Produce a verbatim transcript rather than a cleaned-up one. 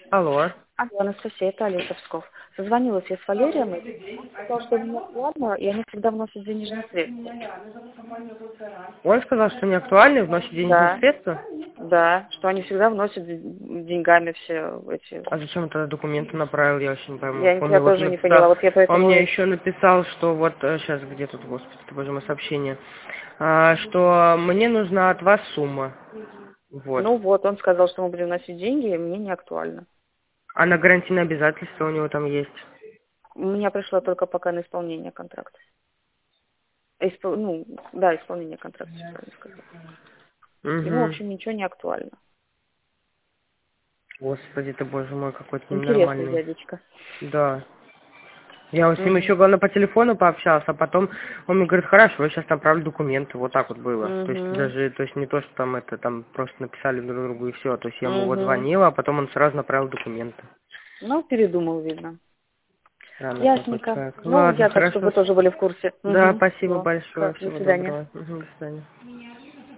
Алло. Алло, Анастасия, это Олеся Псков. Созвонилась я с Валерием, и он сказал, что ему актуально, и они всегда вносят денежные средства. Он сказал, что не актуальны, вносит денежные Да, средства. да, что они всегда вносят д- деньгами все эти. А зачем он тогда документы направил, я вообще не пойму. Я, Он я мне вот тоже не написал, поняла, вот я он поэтому... мне еще написал, что вот, сейчас, где тут, господи, ты, боже мой, сообщение, а, что мне нужна от вас сумма. Вот. Ну вот, он сказал, что мы будем вносить деньги, и мне не актуально. А на гарантийные обязательства у него там есть? У меня пришло только пока на исполнение контракта. Испол- Ну, да, исполнение контракта, я правильно сказала. Ему, в Угу. общем, ничего не актуально. Господи ты, боже мой, какой-то Интересный ненормальный. дядечка. Да. Я вот с ним Угу. еще, главное, по телефону пообщался, а потом он мне говорит, хорошо, я сейчас направлю документы. Вот так вот было. То есть Угу. даже, то есть не то, что там это, там просто написали друг другу и все. То есть я ему вот Угу. звонила, а потом он сразу направил документы. Ну, передумал, видно. Странный какой Ясненько. человек. Ну, Ладно, я так, чтобы хорошо. вы тоже были в курсе. Да, Угу. спасибо Все. большое. До Всего свидания. доброго. Мгм, до свидания.